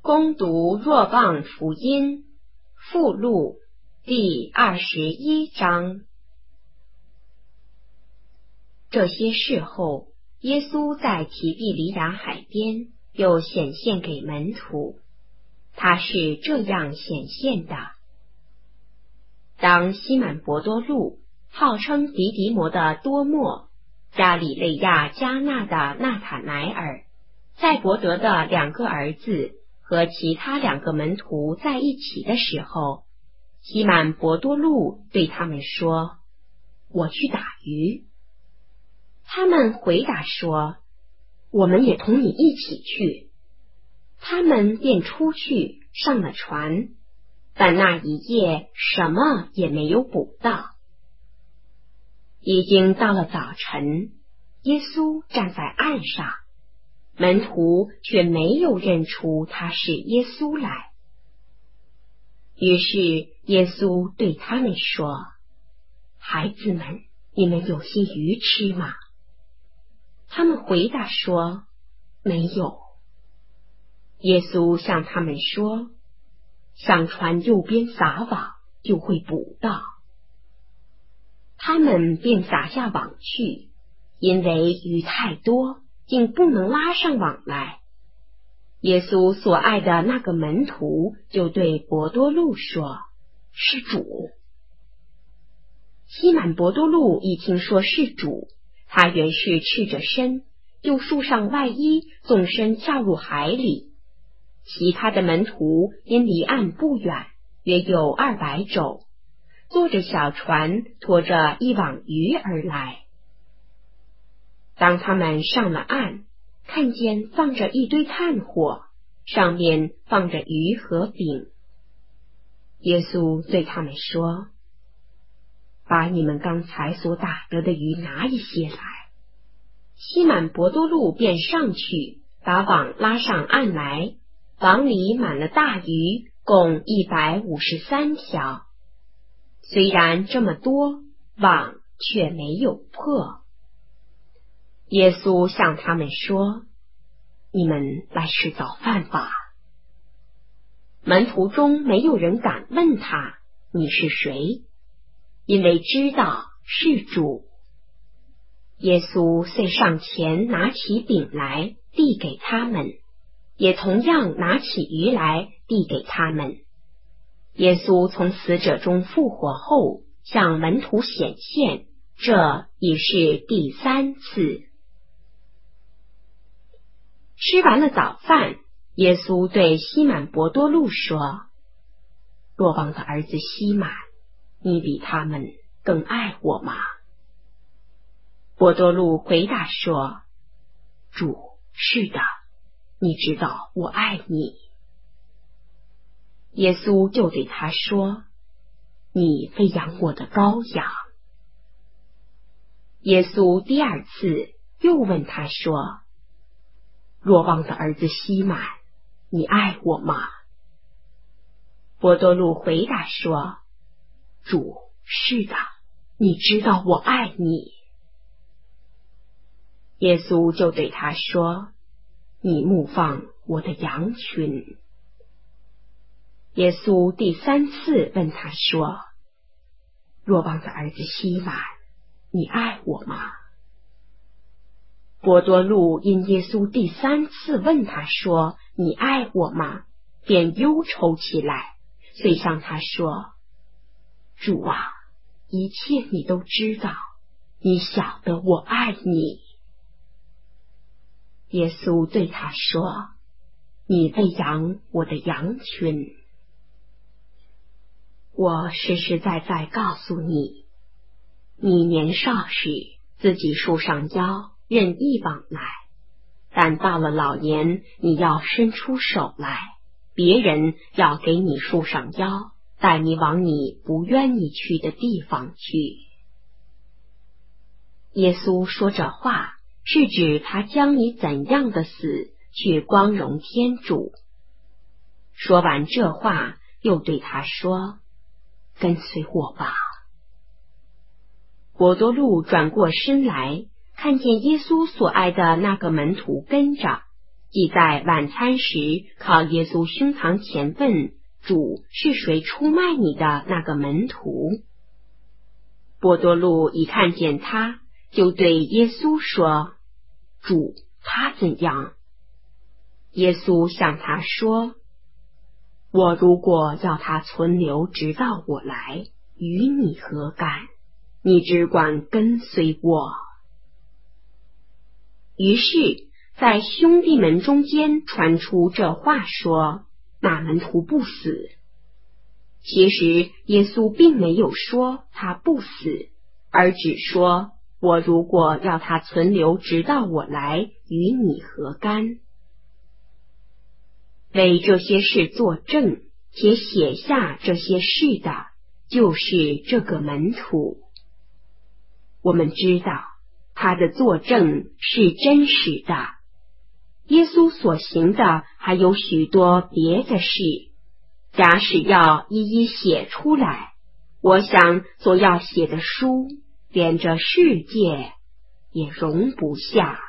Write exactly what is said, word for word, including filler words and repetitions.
恭读若望福音附录第二十一章。这些事后，耶稣在提庇黎雅海边又显现给门徒，他是这样显现的：当西满伯多禄，号称迪迪摩的多默，加里肋亚迦纳的纳塔乃尔，赛伯德的两个儿子和其他两个门徒在一起的时候，西满伯多禄对他们说：我去打鱼。他们回答说：我们也同你一起去。他们便出去上了船，但那一夜什么也没有捕到。已经到了早晨，耶稣站在岸上，门徒却没有认出他是耶稣来。于是耶稣对他们说：孩子们，你们有些鱼吃吗？他们回答说：没有。耶稣向他们说：向船右边撒网，就会捕到。他们便撒下网去，因为鱼太多，竟不能拉上网来。耶稣所爱的那个门徒就对伯多禄说：是主。西满伯多禄一听说是主，他原是赤着身，就束上外衣，纵身跳入海里。其他的门徒因离岸不远，约有二百肘，坐着小船，拖着一网鱼而来。当他们上了岸，看见放着一堆炭火，上面放着鱼和饼。耶稣对他们说：把你们刚才所打得的鱼拿一些来。西满伯多禄便上去，把网拉上岸来，网里满了大鱼，共一百五十三条。虽然这么多，网却没有破。耶稣向他们说：你们来吃早饭吧。门徒中没有人敢问他：你是谁？因为知道是主。耶稣遂上前拿起饼来，递给他们，也同样拿起鱼来，递给他们。耶稣从死者中复活后，向门徒显现，这已是第三次。吃完了早饭，耶稣对西满伯多禄说：若望的儿子西满，你比他们更爱我吗？伯多禄回答说：主，是的，你知道我爱你。耶稣就对他说：你喂养我的羔羊。耶稣第二次又问他说：若望的儿子西满，你爱我吗？伯多禄回答说：主，是的，你知道我爱你。耶稣就对他说：你牧放我的羊群。耶稣第三次问他说：若望的儿子西满，你爱我吗？伯多禄因耶稣第三次问他说：你爱我吗？便忧愁起来，遂向他说：主啊，一切你都知道，你晓得我爱你。耶稣对他说：你喂养我的羊群。我实实在在告诉你，你年少时自己束上腰，任意往来，但到了老年，你要伸出手来，别人要给你束上腰，带你往你不愿意去的地方去。耶稣说这话，是指他将以怎样的死去光荣天主。说完这话，又对他说：跟随我吧。伯多禄转过身来，看见耶稣所爱的那个门徒跟着， 即在晚餐时靠耶稣胸膛前问主是谁出卖你的那个门徒。伯多禄一看见他，就对耶稣说：主，他怎样？耶稣向他说：我如果要他存留直到我来，与你何干？你只管跟随我。于是在兄弟们中间传出这话说，那门徒不死。其实耶稣并没有说他不死，而只说我如果要他存留直到我来，与你何干？为这些事作证且写下这些事的，就是这个门徒。我们知道他的作证是真实的。耶稣所行的还有许多别的事，假使要一一写出来，我想所要写的书，连这世界也容不下。